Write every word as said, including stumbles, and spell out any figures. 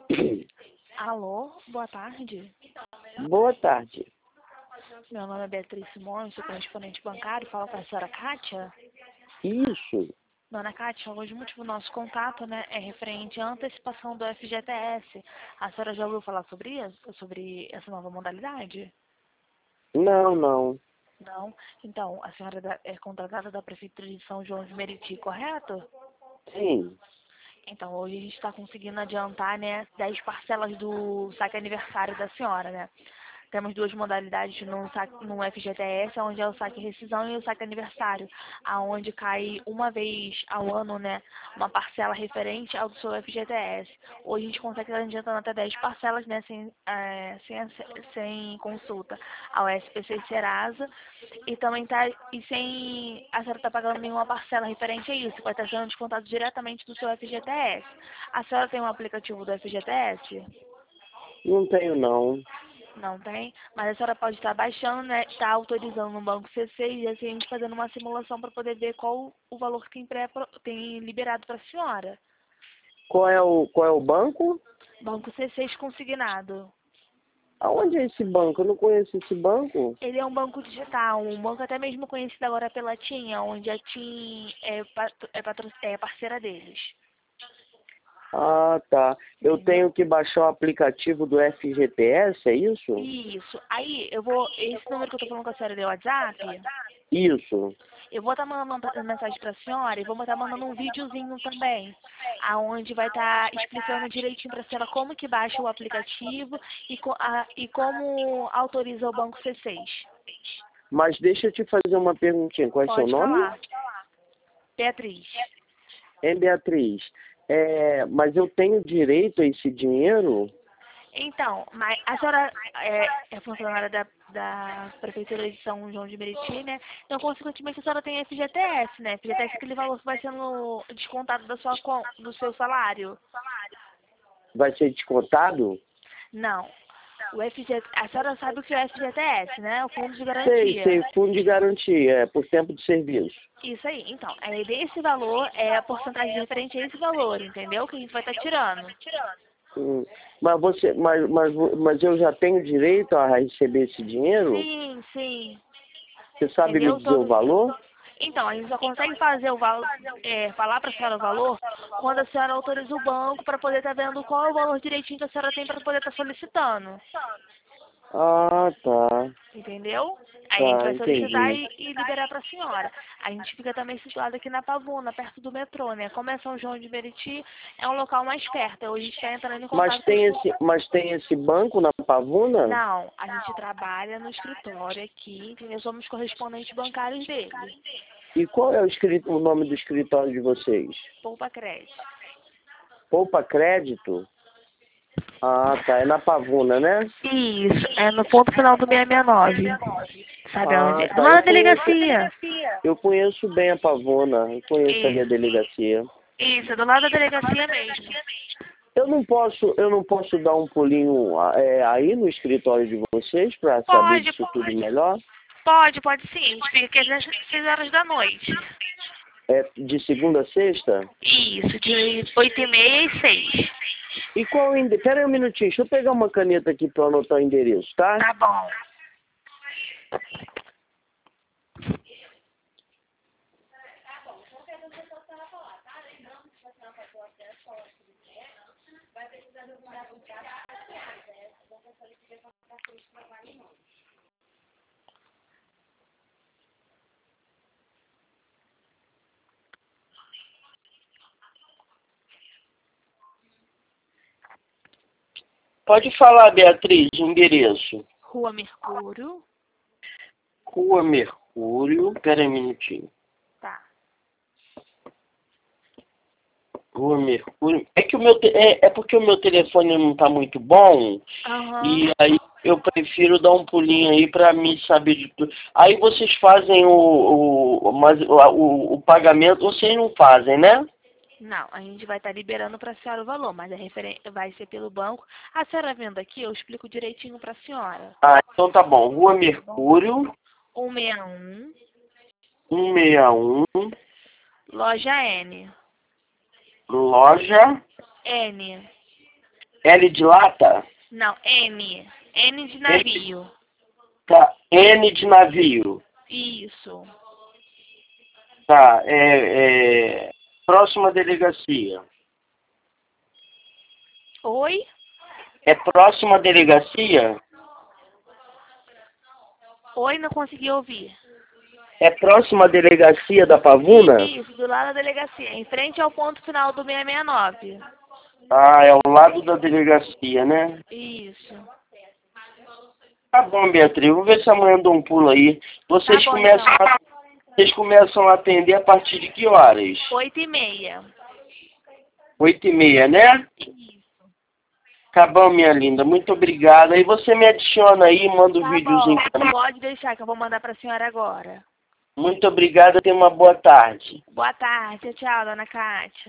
Alô, boa tarde. Boa tarde. Meu nome é Beatriz Simões, sou correspondente bancário. Fala com a senhora Kátia. Isso. Dona Kátia, hoje o motivo do nosso contato, né, é referente à antecipação do F G T S. A senhora já ouviu falar sobre isso? Sobre essa nova modalidade? Não, não. Não? Então, a senhora é da- é contratada da Prefeitura de São João de Meriti, correto? Sim. Então, hoje a gente está conseguindo adiantar, né, dez parcelas do saque aniversário da senhora, né? Temos duas modalidades no, saque, no F G T S, onde é o saque rescisão e o saque aniversário, aonde cai uma vez ao ano, né, uma parcela referente ao seu F G T S. Hoje a gente consegue estar adiantando até dez parcelas, né, sem, é, sem, sem consulta ao S P C e Serasa, e também tá, e sem a senhora estar pagando nenhuma parcela referente a isso, vai estar sendo descontado diretamente do seu F G T S. A senhora tem um aplicativo do F G T S? Não tenho, não. Não tem, mas a senhora pode estar baixando, né? Está autorizando no banco C C e assim a gente fazendo uma simulação para poder ver qual o valor que tem, pré, tem liberado para a senhora. Qual é o, qual é o banco? Banco C C consignado. Aonde é esse banco? Eu não conheço esse banco. Ele é um banco digital, um banco até mesmo conhecido agora pela TIM, onde a TIM é, patro, é, patro, é parceira deles. Ah, tá. Eu Entendeu? tenho que baixar o aplicativo do F G T S, é isso? Isso. Aí, eu vou. Esse número que eu tô falando com a senhora é o WhatsApp. Isso. Eu vou estar mandando uma mensagem para a senhora e vou estar mandando um videozinho também, aonde vai estar explicando direitinho para a senhora como que baixa o aplicativo e, co a, e como autoriza o banco C seis. Mas deixa eu te fazer uma perguntinha. Qual é seu Pode nome? falar. Beatriz. É Beatriz. É, mas eu tenho direito a esse dinheiro? Então, mas a senhora é, é funcionária da, da Prefeitura de São João de Meriti, né? Então, consequentemente, a senhora tem F G T S, né? F G T S é aquele valor que vai sendo descontado da sua, con- do seu salário. Vai ser descontado? Não. O F G, a senhora sabe o que é o F G T S, né? O Fundo de Sei, Garantia. sei. Fundo de garantia, é por tempo de serviço. Isso aí. Então, é desse valor, é a porcentagem referente a esse valor, entendeu? Que a gente vai estar tirando. Hum, Mas você, mas, mas, mas eu já tenho direito a receber esse dinheiro? Sim, sim. Você sabe me Entendeu? dizer o Todo... valor? Então, a gente só consegue fazer o valor, é, falar para a senhora o valor quando a senhora autoriza o banco para poder estar vendo qual é o valor direitinho que a senhora tem para poder estar solicitando. Ah, tá. Entendeu? Aí a gente Tá, vai solicitar entendi. e, e liberar para a senhora. A gente fica também situado aqui na Pavuna, perto do metrô, né? Como é São João de Meriti, é um local mais perto. Hoje a gente está entrando em Mas contato com os... tem fun- esse, mas tem esse banco na Pavuna? Não, a gente trabalha no escritório aqui, entendeu? Somos correspondentes bancários dele. E qual é o, escri- o nome do escritório de vocês? Poupa Crédito. Poupa Crédito? Ah, tá. É na Pavuna, né? Isso, é no ponto final do seiscentos e sessenta e nove. Sabe onde? Ah, Do tá. lado Eu da conheço, delegacia. eu conheço bem a Pavuna. Eu conheço ali a Isso, delegacia. isso, do lado da delegacia mesmo. Eu não posso, eu não posso dar um pulinho é, aí no escritório de vocês para saber Pode, disso tudo melhor? pode, pode sim. A gente fica aqui às seis horas da noite. É de segunda a sexta? Isso, de oito e meia e seis. E qual o endereço? Pera aí um minutinho, deixa eu pegar uma caneta aqui para anotar o endereço, tá? Tá bom. Pode falar, Beatriz, o endereço. Rua Mercúrio. Rua Mercúrio. Pera aí um minutinho. Tá. Rua Mercúrio. É que o meu te- é, é porque o meu telefone não tá muito bom Aham. e aí eu prefiro dar um pulinho aí para me saber de tudo. Aí vocês fazem o, o, mas, o, o, o pagamento, vocês não fazem, né? Não, a gente vai estar liberando para a senhora o valor, mas a referen- vai ser pelo banco. A senhora vendo aqui, eu explico direitinho para a senhora. Ah, então tá bom. Rua Tá bom? Mercúrio, cento e sessenta e um, cento e sessenta e um, loja N. loja N. L de lata? Não, N. N de navio. Tá, N de navio. Isso. Tá, é, é... Próxima delegacia. Oi? É próxima delegacia? Oi, não consegui ouvir. É próxima delegacia da Pavuna? Isso, do lado da delegacia, em frente ao ponto final do seiscentos e sessenta e nove. Ah, é ao lado da delegacia, né? Isso. Tá bom, Beatriz. Vou ver se amanhã eu dou um pulo aí. Vocês, Tá bom, começam então. a, vocês começam a atender a partir de que horas? Oito e meia. Oito e meia, né? Isso. Tá bom, minha linda. Muito obrigada. Aí você me adiciona aí, manda o um Tá videozinho bom. pra mim. Pode deixar que eu vou mandar pra senhora agora. Muito obrigada. Tenha uma boa tarde. Boa tarde. Tchau, dona Kátia.